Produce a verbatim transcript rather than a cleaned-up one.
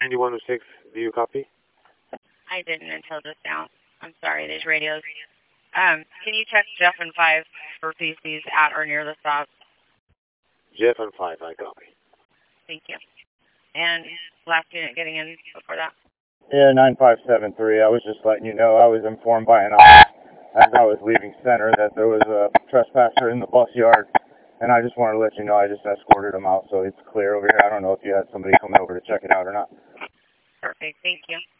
ninety-one oh six, do you copy? I didn't until just now. I'm sorry, these radios. Um, can you check Jeff and five for feces at or near the stop? Jeff and five, I copy. Thank you. And last unit getting in before that? Yeah, nine five seven three. I was just letting you know I was informed by an officer as I was leaving center that there was a trespasser in the bus yard, and I just wanted to let you know I just escorted him out so it's clear over here. I don't know if you had somebody coming over to check it out or not. Perfect. Thank you.